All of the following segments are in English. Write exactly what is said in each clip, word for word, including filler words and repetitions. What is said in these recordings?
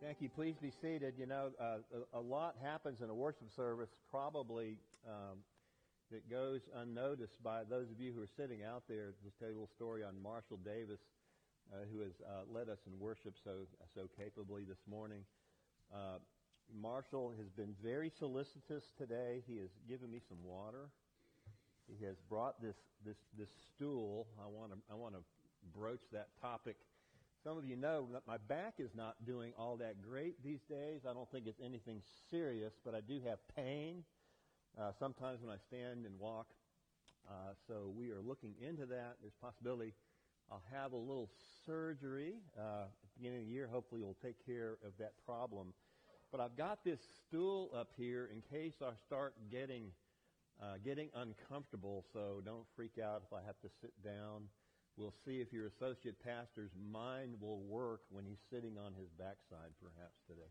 Thank you. Please be seated. You know, uh, a, a lot happens in a worship service probably um, that goes unnoticed by those of you who are sitting out there. Just tell you a little story on Marshall Davis, uh, who has uh, led us in worship so so capably this morning. Uh, Marshall has been very solicitous today. He has given me some water. He has brought this this this stool. I want to I want to broach that topic. Some of you know that my back is not doing all that great these days. I don't think it's anything serious, but I do have pain uh, sometimes when I stand and walk. Uh, so we are looking into that. There's a possibility I'll have a little surgery uh, at the beginning of the year. Hopefully it will take care of that problem. But I've got this stool up here in case I start getting uh, getting uncomfortable, so don't freak out if I have to sit down. We'll see if your associate pastor's mind will work when he's sitting on his backside, perhaps, today.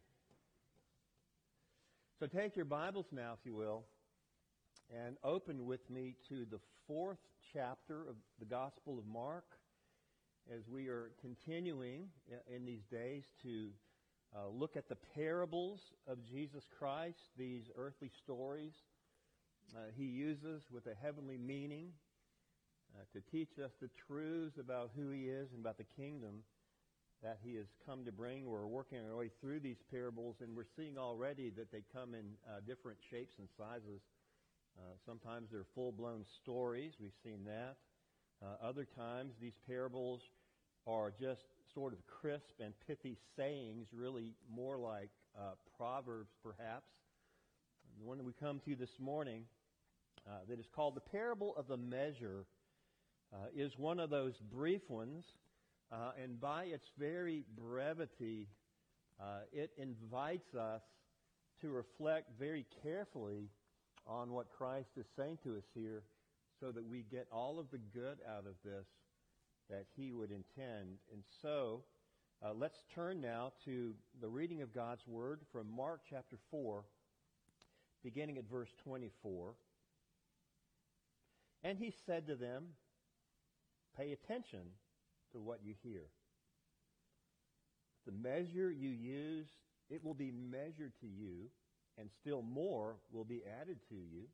So take your Bibles now, if you will, and open with me to the fourth chapter of the Gospel of Mark, as we are continuing in these days to uh, look at the parables of Jesus Christ, these earthly stories uh, he uses with a heavenly meaning, Uh, to teach us the truths about who He is and about the kingdom that He has come to bring. We're working our way through these parables, and we're seeing already that they come in uh, different shapes and sizes. Uh, sometimes they're full-blown stories. We've seen that. Uh, other times, these parables are just sort of crisp and pithy sayings, really more like uh, proverbs, perhaps. And the one that we come to this morning uh, that is called the parable of the measure Uh, is one of those brief ones, uh, and by its very brevity, uh, it invites us to reflect very carefully on what Christ is saying to us here so that we get all of the good out of this that He would intend. And so, uh, let's turn now to the reading of God's Word from Mark chapter four, beginning at verse twenty-four. And He said to them, "Pay attention to what you hear. The measure you use, it will be measured to you, and still more will be added to you.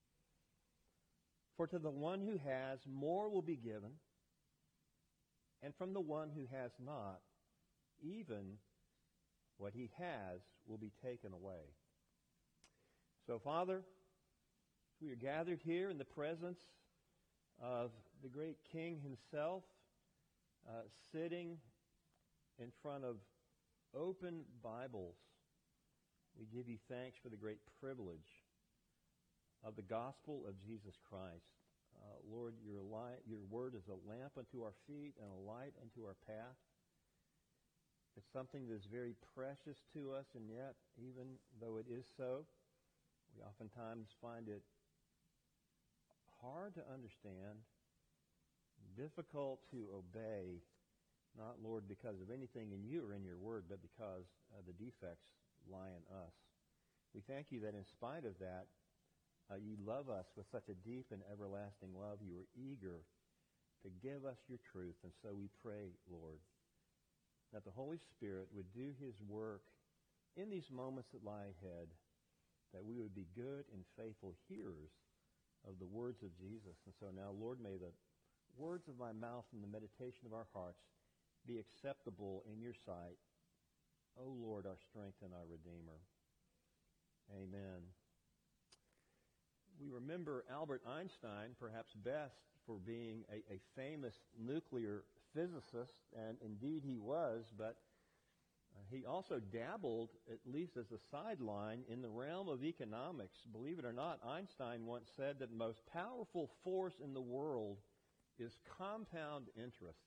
For to the one who has, more will be given, and from the one who has not, even what he has will be taken away." So, Father, we are gathered here in the presence of the great King Himself, uh, sitting in front of open Bibles. We give You thanks for the great privilege of the gospel of Jesus Christ. Uh, Lord, your, light, your word is a lamp unto our feet and a light unto our path. It's something that is very precious to us, and yet, even though it is so, we oftentimes find it hard to understand, difficult to obey, not, Lord, because of anything in You or in Your Word, but because uh, the defects lie in us. We thank You that in spite of that, uh, You love us with such a deep and everlasting love. You are eager to give us Your truth. And so we pray, Lord, that the Holy Spirit would do His work in these moments that lie ahead, that we would be good and faithful hearers of the words of Jesus. And so now, Lord, may the words of my mouth and the meditation of our hearts be acceptable in Your sight. O Lord, our strength and our Redeemer. Amen. We remember Albert Einstein, perhaps best for being a, a famous nuclear physicist, and indeed he was, but Uh, he also dabbled, at least as a sideline, in the realm of economics. Believe it or not, Einstein once said that the most powerful force in the world is compound interest.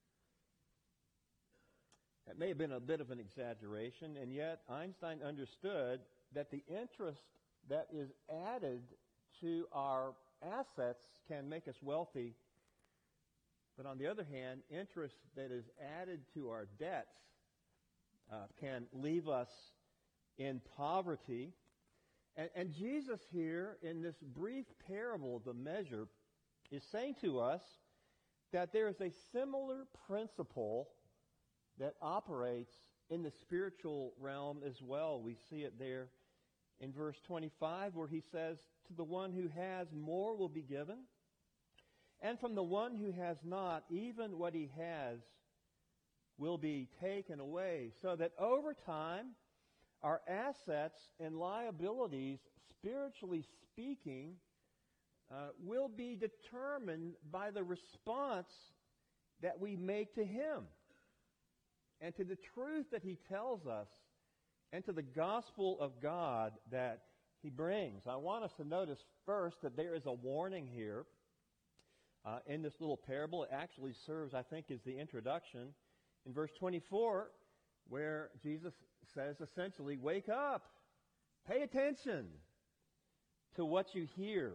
That may have been a bit of an exaggeration, and yet Einstein understood that the interest that is added to our assets can make us wealthy, but on the other hand, interest that is added to our debts Uh, can leave us in poverty. And, and Jesus here, in this brief parable of the measure, is saying to us that there is a similar principle that operates in the spiritual realm as well. We see it there in verse twenty-five where he says, "To the one who has, more will be given. And from the one who has not, even what he has will be taken away." So that over time, our assets and liabilities, spiritually speaking, uh, will be determined by the response that we make to Him and to the truth that He tells us and to the gospel of God that He brings. I want us to notice first that there is a warning here uh, in this little parable. It actually serves, I think, as the introduction in verse twenty-four, where Jesus says essentially, wake up, pay attention to what you hear.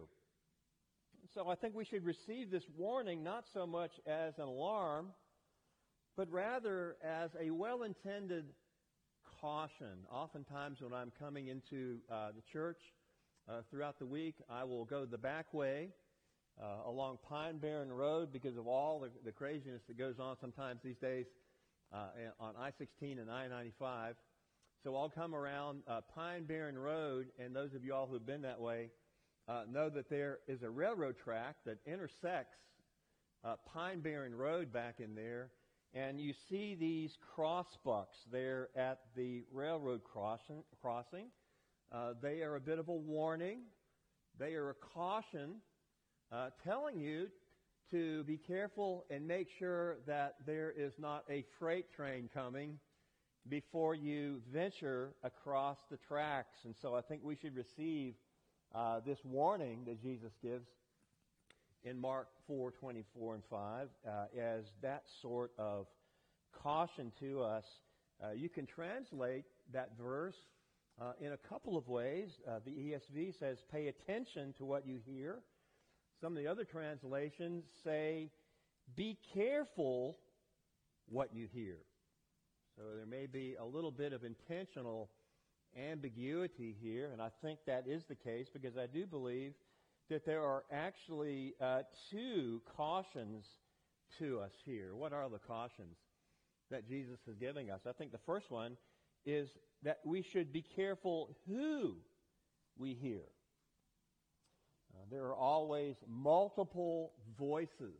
So I think we should receive this warning not so much as an alarm, but rather as a well-intended caution. Oftentimes when I'm coming into uh, the church uh, throughout the week, I will go the back way uh, along Pine Barren Road because of all the, the craziness that goes on sometimes these days uh, on I sixteen and I ninety-five. So I'll come around uh, Pine Barren Road, and those of you all who have been that way uh, know that there is a railroad track that intersects uh, Pine Barren Road back in there, and you see these crossbucks there at the railroad crossing. crossing. Uh, they are a bit of a warning. They are a caution uh, telling you to be careful and make sure that there is not a freight train coming before you venture across the tracks. And so I think we should receive uh, this warning that Jesus gives in Mark four, twenty-four and five uh, as that sort of caution to us. Uh, you can translate that verse uh, in a couple of ways. Uh, the E S V says, pay attention to what you hear. Some of the other translations say, be careful what you hear. So there may be a little bit of intentional ambiguity here, and I think that is the case because I do believe that there are actually uh, two cautions to us here. What are the cautions that Jesus is giving us? I think the first one is that we should be careful who we hear. Uh, there are always multiple voices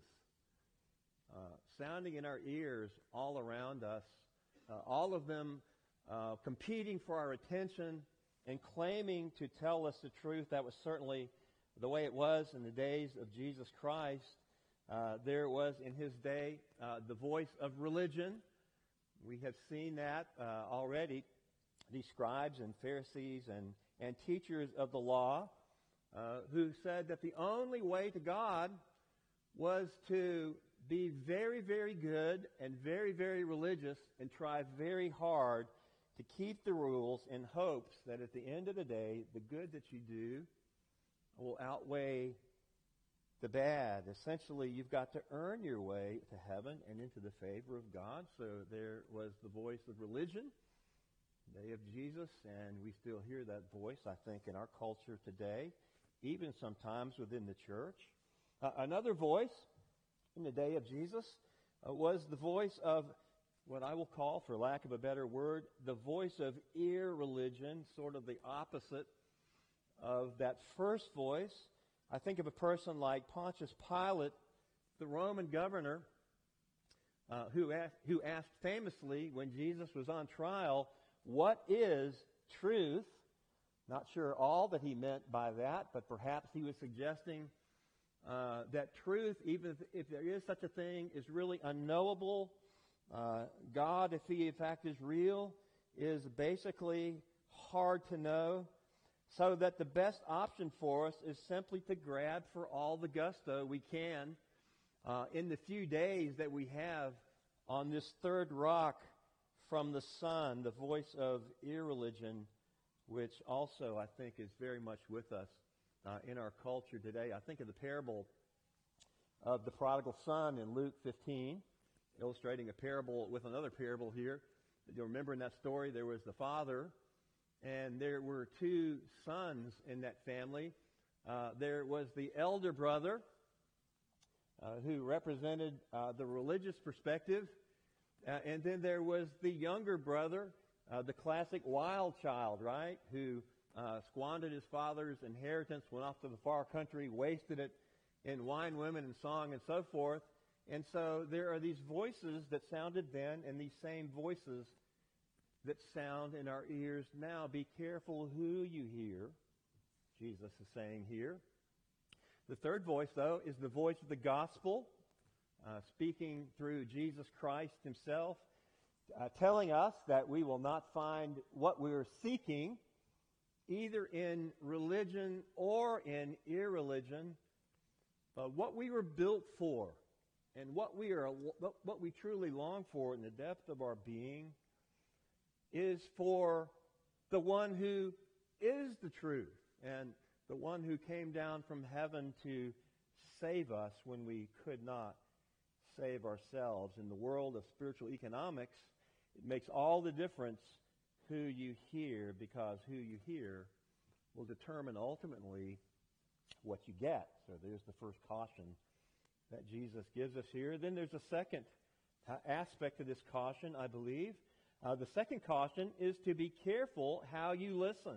uh, sounding in our ears all around us. Uh, all of them uh, competing for our attention and claiming to tell us the truth. That was certainly the way it was in the days of Jesus Christ. Uh, there was in His day uh, the voice of religion. We have seen that uh, already. These scribes and Pharisees and, and teachers of the law uh, who said that the only way to God was to be very, very good and very, very religious and try very hard to keep the rules in hopes that at the end of the day, the good that you do will outweigh the bad. Essentially, you've got to earn your way to heaven and into the favor of God. So there was the voice of religion, the day of Jesus, and we still hear that voice, I think, in our culture today, even sometimes within the church. Uh, another voice in the day of Jesus uh, was the voice of what I will call, for lack of a better word, the voice of irreligion, sort of the opposite of that first voice. I think of a person like Pontius Pilate, the Roman governor, uh, who, asked, who asked famously when Jesus was on trial, what is truth? Not sure all that he meant by that, but perhaps he was suggesting Uh, that truth, even if, if there is such a thing, is really unknowable. Uh, God, if He in fact is real, is basically hard to know. So that the best option for us is simply to grab for all the gusto we can uh, in the few days that we have on this third rock from the sun, the voice of irreligion, which also I think is very much with us Uh, in our culture today. I think of the parable of the prodigal son in Luke fifteen, illustrating a parable with another parable here. You'll remember in that story there was the father, and there were two sons in that family. Uh, there was the elder brother uh, who represented uh, the religious perspective, Uh, and then there was the younger brother, uh, the classic wild child, right, who uh, squandered his father's inheritance, went off to the far country, wasted it in wine, women, and song, and so forth. And so there are these voices that sounded then and these same voices that sound in our ears now. Be careful who you hear, Jesus is saying here. The third voice, though, is the voice of the gospel, uh, speaking through Jesus Christ himself, uh, telling us that we will not find what we're seeking either in religion or in irreligion, but what we were built for and what we are, what we truly long for in the depth of our being is for the one who is the truth and the one who came down from heaven to save us when we could not save ourselves. In the world of spiritual economics, it makes all the difference who you hear, because who you hear will determine ultimately what you get. So there's the first caution that Jesus gives us here. Then there's a second uh, aspect of this caution, I believe. Uh, the second caution is to be careful how you listen.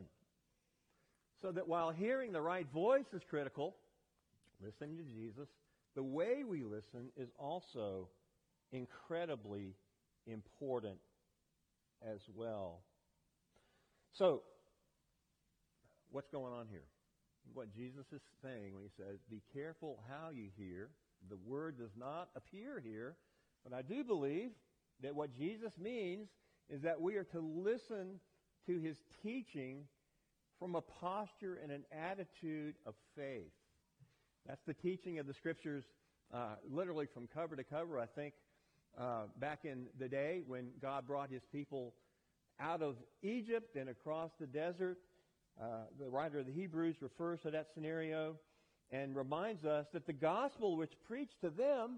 So that while hearing the right voice is critical, listening to Jesus, the way we listen is also incredibly important as well. So, what's going on here? What Jesus is saying when he says, be careful how you hear. The word does not appear here, but I do believe that what Jesus means is that we are to listen to his teaching from a posture and an attitude of faith. That's the teaching of the Scriptures, uh, literally from cover to cover. I think uh, back in the day when God brought his people out of Egypt and across the desert, uh, the writer of the Hebrews refers to that scenario and reminds us that the gospel which preached to them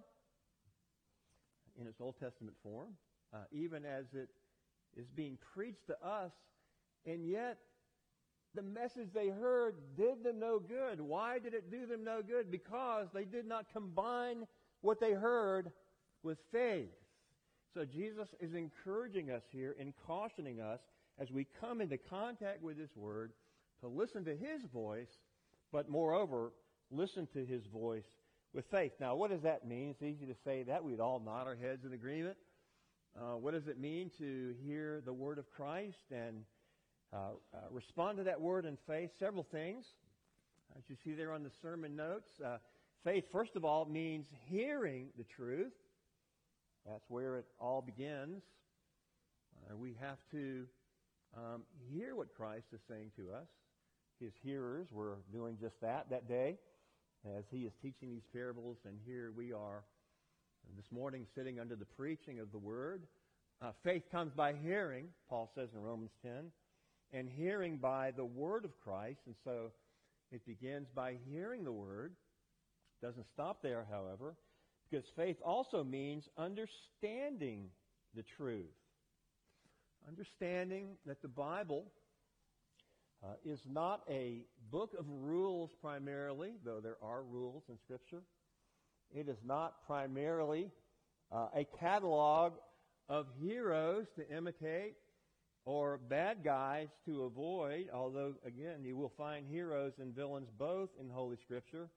in its Old Testament form, uh, even as it is being preached to us, and yet the message they heard did them no good. Why did it do them no good? Because they did not combine what they heard with faith. So Jesus is encouraging us here and cautioning us as we come into contact with his word to listen to his voice, but moreover, listen to his voice with faith. Now, what does that mean? It's easy to say that. We'd all nod our heads in agreement. Uh, what does it mean to hear the word of Christ and uh, uh, respond to that word in faith? Several things. As you see there on the sermon notes, uh, faith, first of all, means hearing the truth. That's where it all begins. Uh, we have to um, hear what Christ is saying to us. His hearers were doing just that that day as he is teaching these parables, and here we are this morning sitting under the preaching of the Word. Uh, faith comes by hearing, Paul says in Romans ten, and hearing by the Word of Christ. And so it begins by hearing the Word. Doesn't stop there, however, because faith also means understanding the truth. Understanding that the Bible uh, is not a book of rules primarily, though there are rules in Scripture. It is not primarily uh, a catalog of heroes to imitate or bad guys to avoid, although, again, you will find heroes and villains both in Holy Scripture.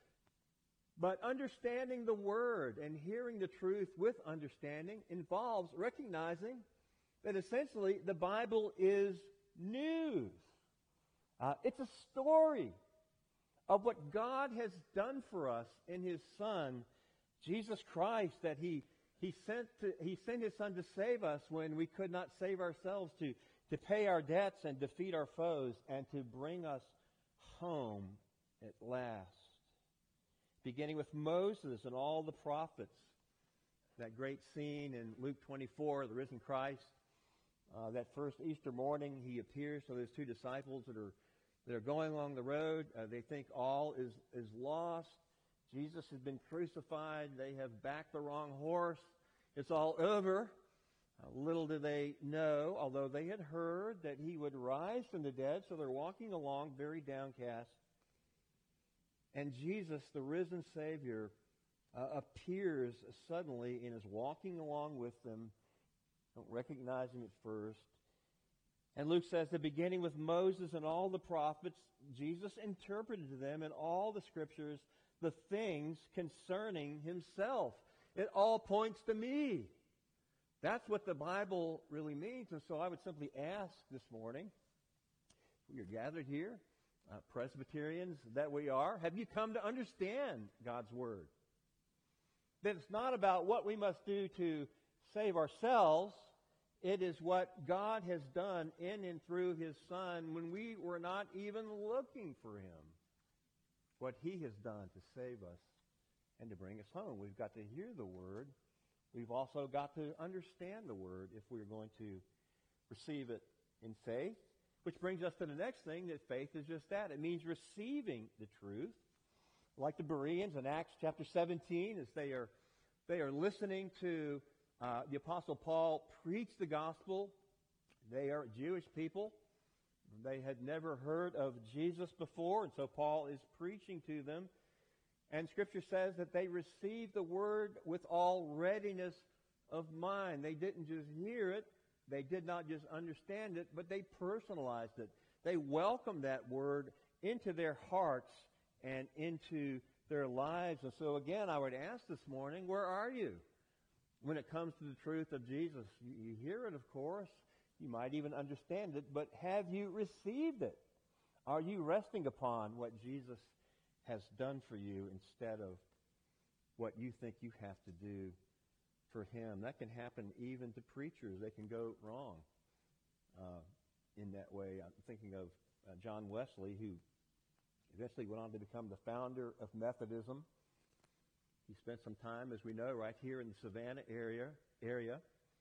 But understanding the Word and hearing the truth with understanding involves recognizing that essentially the Bible is news. Uh, it's a story of what God has done for us in his Son, Jesus Christ, that he he sent to, he sent his Son to save us when we could not save ourselves, to, to pay our debts and defeat our foes, and to bring us home at last. Beginning with Moses and all the prophets, that great scene in Luke twenty-four, the risen Christ, uh, that first Easter morning, he appears to those two disciples that are that are going along the road. Uh, they think all is, is lost. Jesus has been crucified. They have backed the wrong horse. It's all over. Uh, little do they know, although they had heard that he would rise from the dead, so they're walking along very downcast. And Jesus, the risen Savior, uh, appears suddenly and is walking along with them don't recognize him at first. And Luke says that beginning with Moses and all the prophets, Jesus interpreted to them in all the scriptures the things concerning himself. It all points to me. That's what the Bible really means. And so I would simply ask this morning, we are gathered here, uh, Presbyterians that we are, have you come to understand God's Word? That it's not about what we must do to save ourselves. It is what God has done in and through His Son when we were not even looking for Him. What He has done to save us and to bring us home. We've got to hear the Word. We've also got to understand the Word if we're going to receive it in faith. Which brings us to the next thing, that faith is just that. It means receiving the truth. Like the Bereans in Acts chapter seventeen, as they are, they are listening to uh, the Apostle Paul preach the gospel. They are Jewish people. They had never heard of Jesus before, and so Paul is preaching to them. And Scripture says that they received the word with all readiness of mind. They didn't just hear it. They did not just understand it, but they personalized it. They welcomed that word into their hearts and into their lives. And so again, I would ask this morning, where are you when it comes to the truth of Jesus? You hear it, of course. You might even understand it, but have you received it? Are you resting upon what Jesus has done for you instead of what you think you have to do for Him? That can happen even to preachers. They can go wrong uh, in that way. I'm thinking of uh, John Wesley, who eventually went on to become the founder of Methodism. He spent some time, as we know, right here in the Savannah area. area.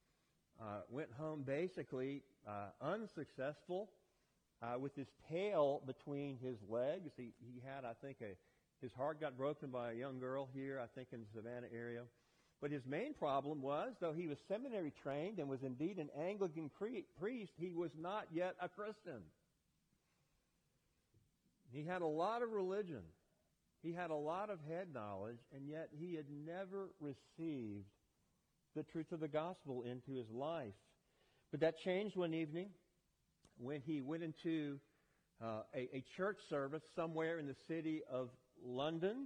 Uh, went home basically uh, unsuccessful uh, with his tail between his legs. He, he had, I think, a, his heart got broken by a young girl here, I think, in the Savannah area. But his main problem was, though he was seminary trained and was indeed an Anglican cre- priest, he was not yet a Christian. He had a lot of religion. He had a lot of head knowledge, and yet he had never received the truth of the gospel into his life. But that changed one evening when he went into uh, a, a church service somewhere in the city of London.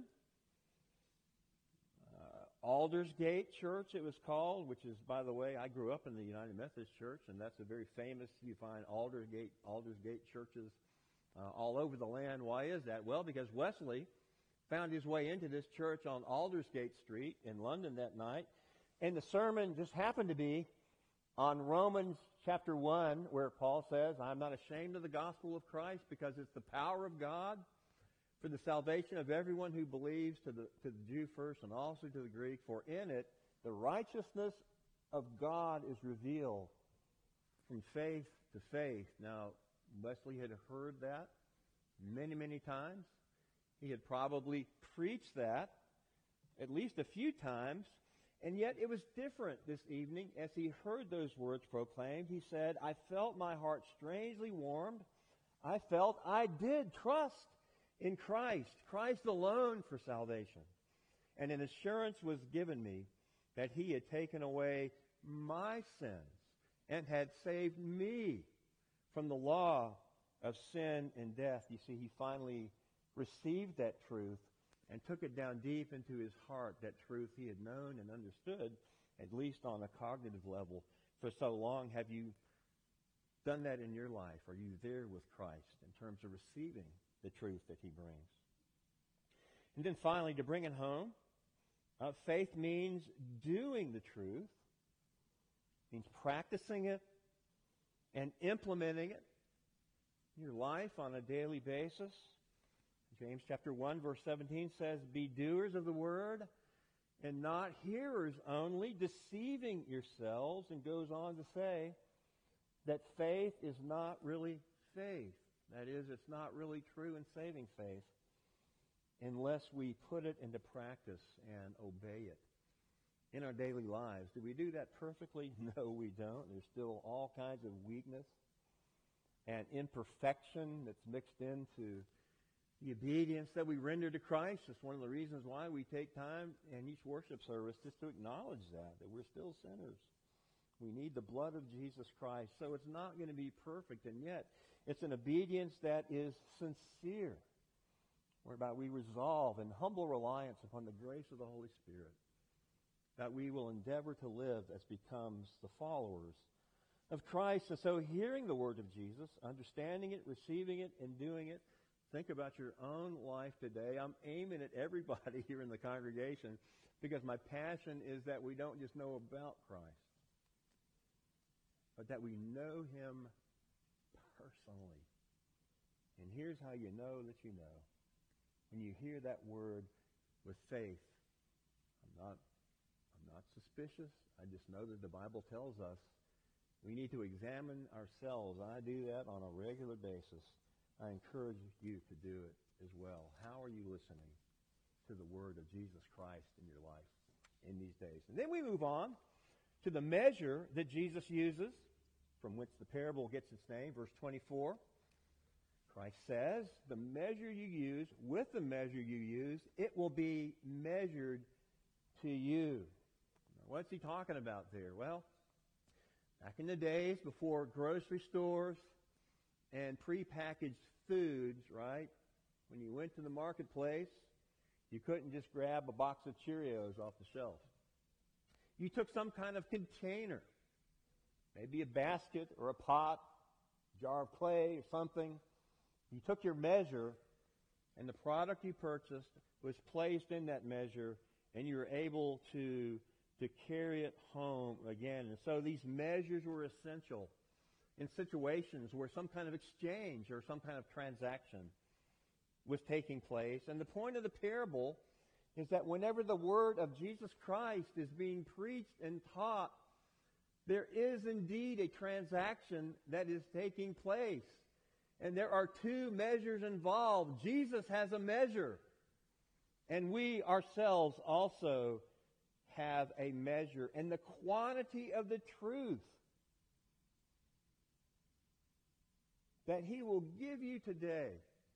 Uh, Aldersgate Church, it was called, which is, by the way, I grew up in the United Methodist Church, and that's a very famous, you find Aldersgate, Aldersgate churches uh, all over the land. Why is that? Well, because Wesley found his way into this church on Aldersgate Street in London that night, and the sermon just happened to be on Romans chapter one, where Paul says, I'm not ashamed of the gospel of Christ because it's the power of God for the salvation of everyone who believes, to the, to the Jew first and also to the Greek. For in it, the righteousness of God is revealed from faith to faith. Now, Wesley had heard that many, many times. He had probably preached that at least a few times. And yet it was different this evening. As he heard those words proclaimed, he said, I felt my heart strangely warmed. I felt I did trust in Christ, Christ alone for salvation. And an assurance was given me that He had taken away my sins and had saved me from the law of sin and death. You see, he finally received that truth and took it down deep into his heart, that truth he had known and understood, at least on a cognitive level, for so long. Have you done that in your life? Are you there with Christ in terms of receiving the truth that He brings? And then finally, to bring it home, uh, faith means doing the truth, means practicing it and implementing it in your life on a daily basis. James chapter one, verse seventeen says, be doers of the word and not hearers only, deceiving yourselves, and goes on to say that faith is not really faith. That is, it's not really true and saving faith unless we put it into practice and obey it in our daily lives. Do we do that perfectly? No, we don't. There's still all kinds of weakness and imperfection that's mixed into the obedience that we render to Christ. It's one of the reasons why we take time in each worship service just to acknowledge that, that we're still sinners We need the blood of Jesus Christ. So it's not going to be perfect, and yet it's an obedience that is sincere, whereby we resolve in humble reliance upon the grace of the Holy Spirit that we will endeavor to live as becomes the followers of Christ. And so hearing the word of Jesus, understanding it, receiving it, and doing it, think about your own life today. I'm aiming at everybody here in the congregation because my passion is that we don't just know about Christ, but that we know Him personally. And here's how you know that you know. When you hear that word with faith, I'm not, I'm not suspicious. I just know that the Bible tells us we need to examine ourselves. I do that on a regular basis. I encourage you to do it as well. How are you listening to the word of Jesus Christ in your life in these days? And then we move on to the measure that Jesus uses, from which the parable gets its name, verse twenty-four. Christ says, the measure you use, with the measure you use, it will be measured to you. Now, what's he talking about there? Well, back in the days before grocery stores and prepackaged foods, right? When you went to the marketplace, you couldn't just grab a box of Cheerios off the shelf. You took some kind of container, maybe a basket or a pot, jar of clay or something. You took your measure, and the product you purchased was placed in that measure, and you were able to, to carry it home again. And so these measures were essential in situations where some kind of exchange or some kind of transaction was taking place. And the point of the parable is that whenever the word of Jesus Christ is being preached and taught, there is indeed a transaction that is taking place. And there are two measures involved. Jesus has a measure, and we ourselves also have a measure. And the quantity of the truth that He will give you today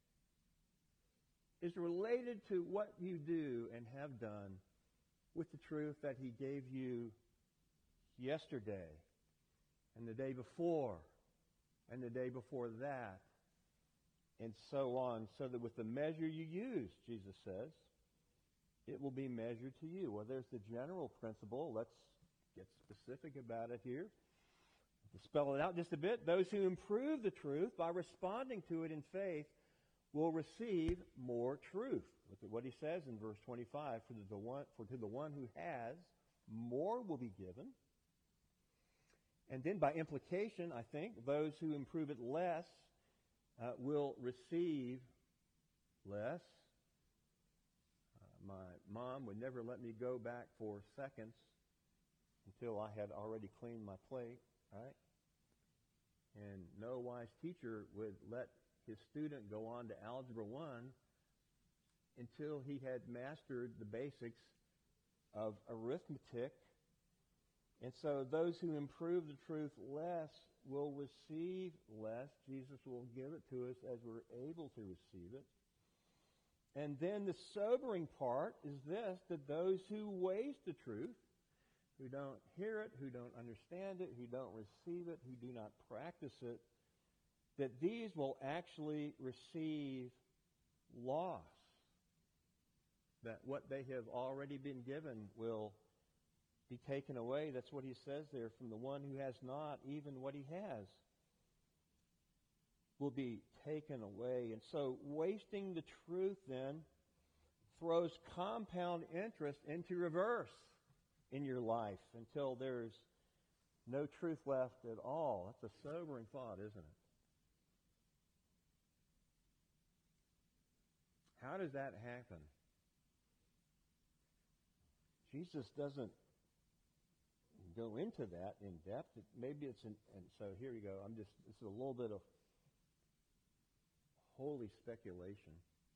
is related to what you do and have done with the truth that He gave you yesterday and the day before and the day before that, and so on, so that with the measure you use, Jesus says, it will be measured to you. Well, there's the general principle. Let's get specific about it here. To spell it out just a bit, those who improve the truth by responding to it in faith will receive more truth. Look at what he says in verse twenty-five. For to the one, for to the one who has, more will be given. And then by implication, I think, those who improve it less uh, will receive less. Uh, my mom would never let me go back for seconds until I had already cleaned my plate, right? And no wise teacher would let his student go on to Algebra one until he had mastered the basics of arithmetic. And so those who improve the truth less will receive less. Jesus will give it to us as we're able to receive it. And then the sobering part is this, that those who waste the truth, who don't hear it, who don't understand it, who don't receive it, who do not practice it, that these will actually receive loss. That what they have already been given will be taken away. That's what he says there. From the one who has not, even what he has will be taken away. And so wasting the truth then throws compound interest into reverse in your life until there's no truth left at all. That's a sobering thought, isn't it? How does that happen? Jesus doesn't go into that in depth. It, maybe it's, an, and so here you go. I'm just, this is a little bit of holy speculation.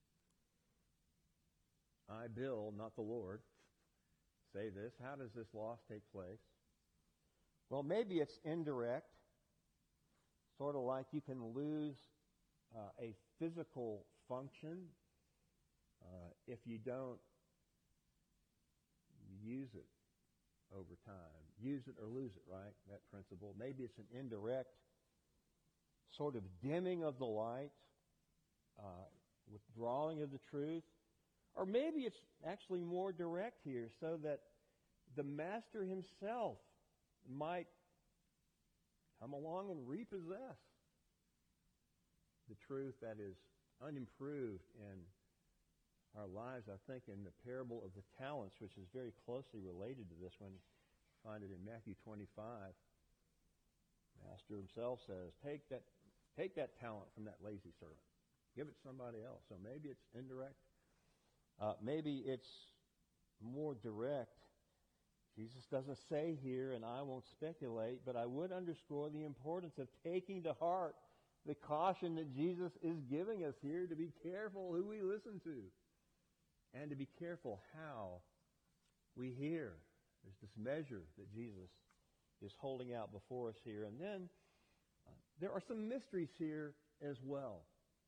I, Bill, not the Lord, say this. How does this loss take place? Well, maybe it's indirect, sort of like you can lose uh, a physical function uh, if you don't use it over time. Use it or lose it, right? That principle. Maybe it's an indirect sort of dimming of the light, uh, withdrawing of the truth. Or maybe it's actually more direct here so that the master himself might come along and repossess the truth that is unimproved in our lives. I think in the parable of the talents, which is very closely related to this one, find it in Matthew twenty-five. Master himself says, take that, take that talent from that lazy servant. Give it to somebody else. So maybe it's indirect. Uh, maybe it's more direct. Jesus doesn't say here, and I won't speculate, but I would underscore the importance of taking to heart the caution that Jesus is giving us here to be careful who we listen to and to be careful how we hear. There's this measure that Jesus is holding out before us here. And then uh, there are some mysteries here as well.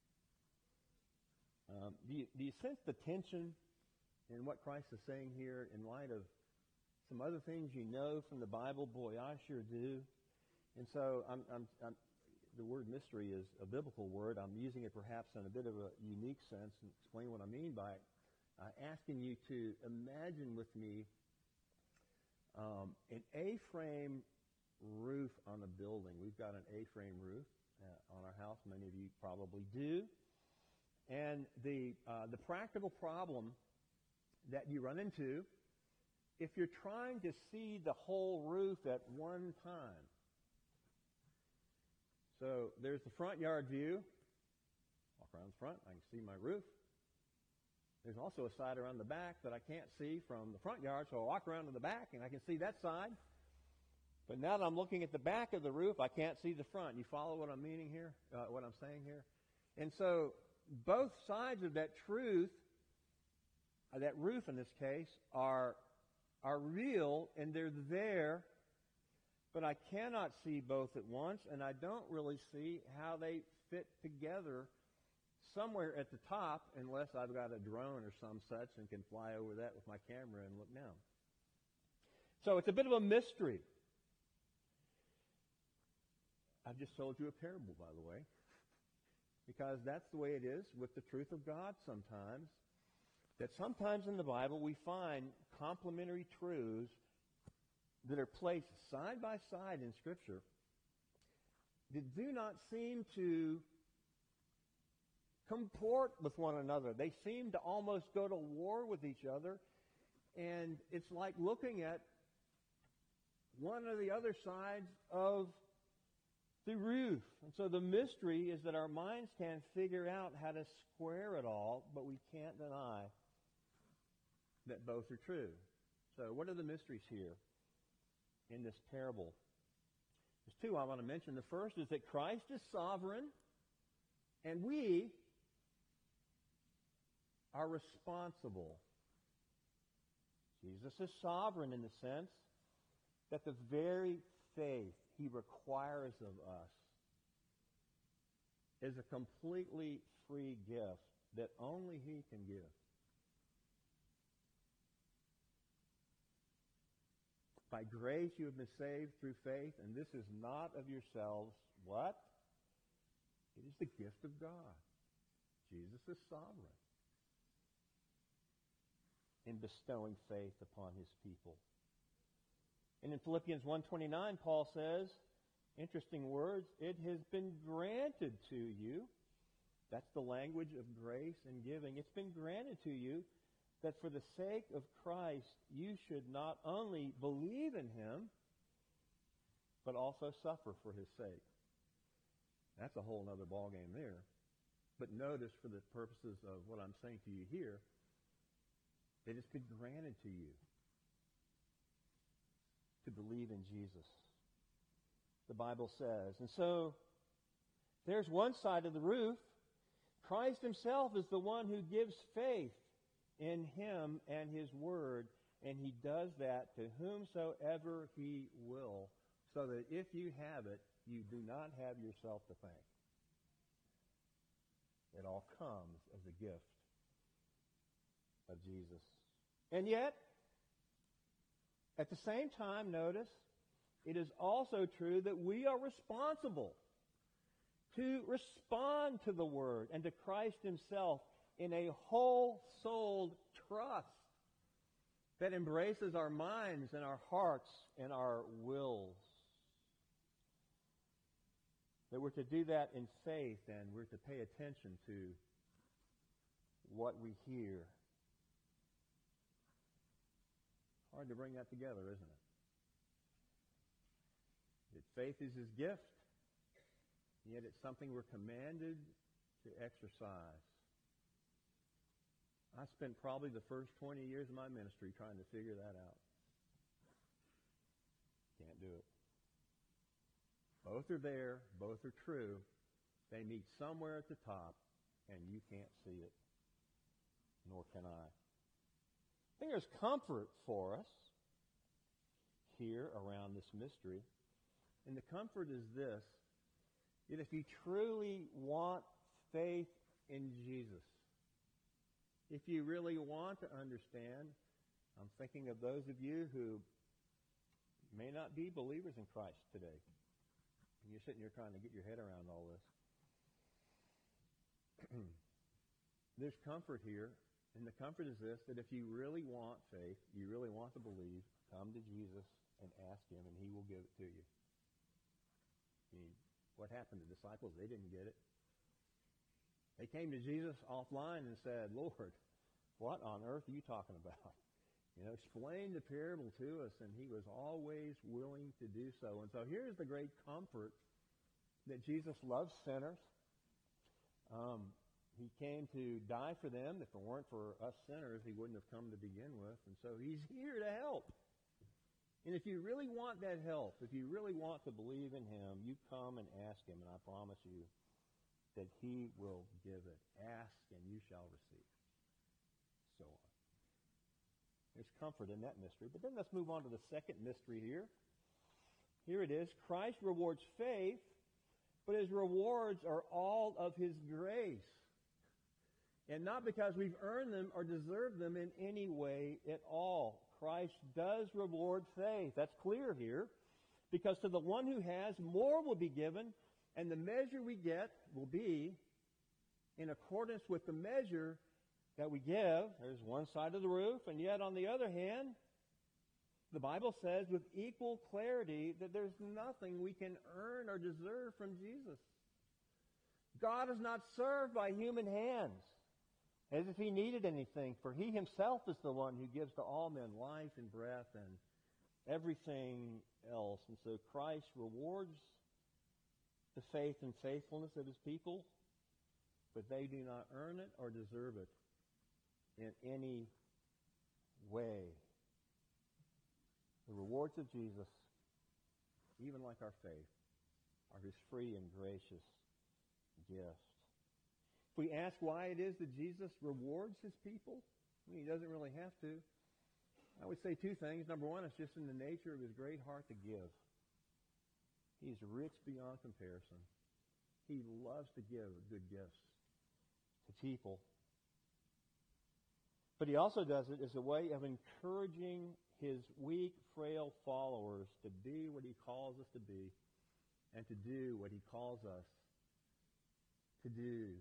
Um, do, you, do you sense the tension in what Christ is saying here in light of some other things you know from the Bible? Boy, I sure do. And so I'm, I'm, I'm, the word mystery is a biblical word. I'm using it perhaps in a bit of a unique sense and explain what I mean by it. Uh, asking you to imagine with me um, an A-frame roof on a building. We've got an A-frame roof uh, on our house. Many of you probably do. And the uh, the practical problem that you run into if you're trying to see the whole roof at one time. So there's the front yard view. Walk around the front, I can see my roof. There's also a side around the back that I can't see from the front yard, so I walk around to the back and I can see that side. But now that I'm looking at the back of the roof, I can't see the front. You follow what I'm meaning here, uh, what I'm saying here? And so both sides of that truth, uh, that roof in this case, are are real and they're there, but I cannot see both at once, and I don't really see how they fit together somewhere at the top unless I've got a drone or some such and can fly over that with my camera and look down. So it's a bit of a mystery. I've just told you a parable, by the way, because that's the way it is with the truth of God sometimes, that sometimes in the Bible we find complementary truths that are placed side by side in Scripture that do not seem to comport with one another. They seem to almost go to war with each other, and it's like looking at one or the other sides of the roof. And so the mystery is that our minds can't figure out how to square it all, but we can't deny that both are true. So what are the mysteries here in this parable? There's two I want to mention. The first is that Christ is sovereign, and we are responsible. Jesus is sovereign in the sense that the very faith he requires of us is a completely free gift that only he can give. By grace you have been saved through faith, and this is not of yourselves. What? It is the gift of God. Jesus is sovereign in bestowing faith upon his people. And in Philippians one twenty-nine, Paul says, interesting words, it has been granted to you. That's the language of grace and giving. It's been granted to you that for the sake of Christ, you should not only believe in him, but also suffer for his sake. That's a whole other ballgame there. But notice, for the purposes of what I'm saying to you here, that it's been granted to you to believe in Jesus, the Bible says. And so, there's one side of the roof. Christ himself is the one who gives faith in him and his word, and he does that to whomsoever he will, so that if you have it, you do not have yourself to thank. It all comes as a gift of Jesus. And yet, At the same time, notice, it is also true that we are responsible to respond to the Word and to Christ Himself in a whole-souled trust that embraces our minds and our hearts and our wills. That we're to do that in faith, and we're to pay attention to what we hear. Hard to bring that together, isn't it? That faith is His gift, yet it's something we're commanded to exercise. I spent probably the first twenty years of my ministry trying to figure that out. Can't do it. Both are there, both are true. They meet somewhere at the top, and you can't see it, nor can I. I think there's comfort for us here around this mystery. And the comfort is this, that if you truly want faith in Jesus, if you really want to understand, I'm thinking of those of you who may not be believers in Christ today. And you're sitting here trying to get your head around all this. There's comfort here, and the comfort is this, that if you really want faith, you really want to believe, come to Jesus and ask Him, and He will give it to you. I mean, what happened to the disciples? They didn't get it. They came to Jesus offline and said, Lord, what on earth are you talking about? You know, explain the parable to us, and He was always willing to do so. And so here's the great comfort that Jesus loves sinners. Um, he came to die for them. If it weren't for us sinners, He wouldn't have come to begin with. And so He's here to help. And if you really want that help, if you really want to believe in Him, you come and ask Him, and I promise you that He will give it. Ask, and you shall receive. So on. There's comfort in that mystery. But then let's move on to the second mystery here. Here it is. Christ rewards faith, but His rewards are all of His grace. And not because we've earned them or deserved them in any way at all. Christ does reward faith. That's clear here. Because to the one who has, more will be given, and the measure we get will be in accordance with the measure that we give. There's one side of the roof, and yet on the other hand, the Bible says with equal clarity that there's nothing we can earn or deserve from Jesus. God is not served by human hands as if He needed anything, for He Himself is the one who gives to all men life and breath and everything else. And so Christ rewards the faith and faithfulness of His people, but they do not earn it or deserve it in any way. The rewards of Jesus, even like our faith, are His free and gracious gift. If we ask why it is that Jesus rewards His people, I mean, He doesn't really have to. I would say two things. Number one, it's just in the nature of His great heart to give. He's rich beyond comparison. He loves to give good gifts to people. But He also does it as a way of encouraging His weak, frail followers to be what He calls us to be and to do what He calls us to do.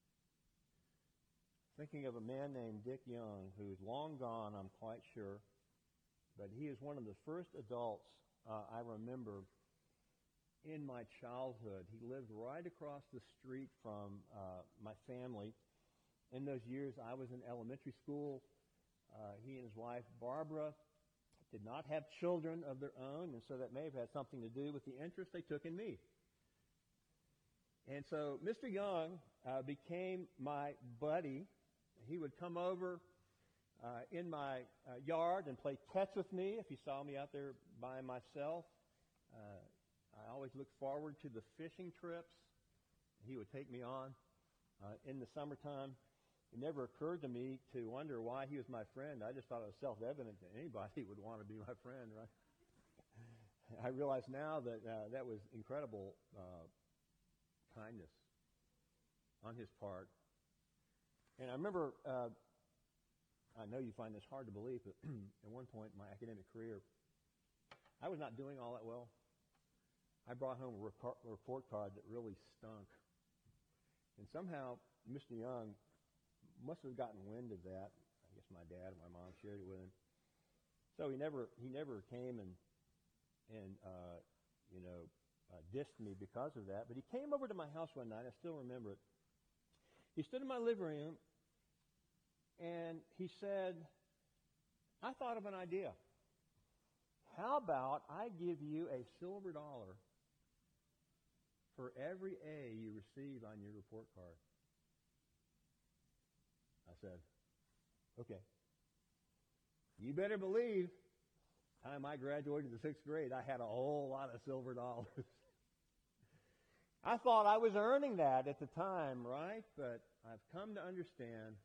Thinking of a man named Dick Young, who's long gone, I'm quite sure, but he is one of the first adults uh, I remember in my childhood. He lived right across the street from uh, my family. In those years, I was in elementary school. Uh, he and his wife, Barbara, did not have children of their own, and so that may have had something to do with the interest they took in me. And so Mister Young uh, became my buddy. He would come over uh, in my uh, yard and play catch with me if he saw me out there by myself. Uh, I always looked forward to the fishing trips he would take me on uh, in the summertime. It never occurred to me to wonder why he was my friend. I just thought it was self-evident that anybody would want to be my friend, right? I realize now that uh, that was incredible uh, kindness on his part. And I remember, uh, I know you find this hard to believe, but at one point in my academic career, I was not doing all that well. I brought home a report, report card that really stunk. And somehow, Mister Young must have gotten wind of that. I guess my dad and my mom shared it with him. So he never he never came and and uh, you know uh, dissed me because of that. But he came over to my house one night. I still remember it. He stood in my living room and he said, "I thought of an idea. How about I give you a silver dollar for every A you receive on your report card?" I said, "Okay." You better believe, the time I graduated the sixth grade, I had a whole lot of silver dollars. I thought I was earning that at the time, right? But I've come to understand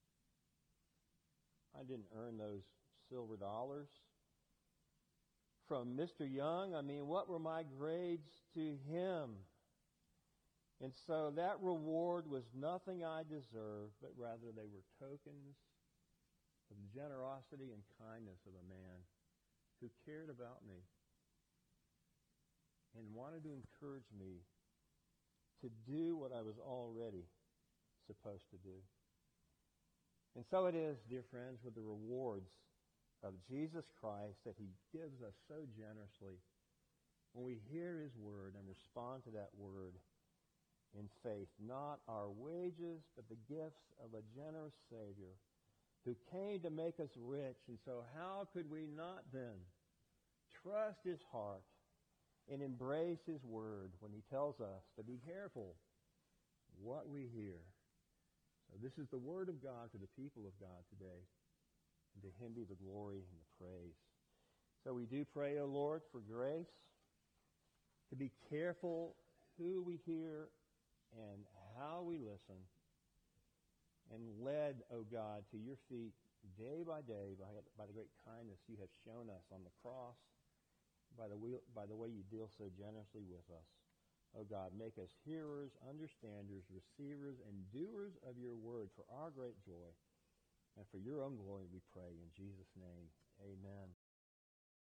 I didn't earn those silver dollars from Mister Young. I mean, what were my grades to him? And so that reward was nothing I deserved, but rather they were tokens of the generosity and kindness of a man who cared about me and wanted to encourage me to do what I was already supposed to do. And so it is, dear friends, with the rewards of Jesus Christ that he gives us so generously when we hear his word and respond to that word in faith. Not our wages, but the gifts of a generous Savior who came to make us rich. And so how could we not then trust his heart and embrace his word when he tells us to be careful what we hear? So this is the word of God to the people of God today. And to him be the glory and the praise. So we do pray, O Lord, for grace to be careful who we hear and how we listen, and led, O God, to your feet day by day by, by the great kindness you have shown us on the cross, by the, by the way you deal so generously with us. O God, make us hearers, understanders, receivers, and doers of your word for our great joy and for your own glory, we pray. In Jesus' name, amen.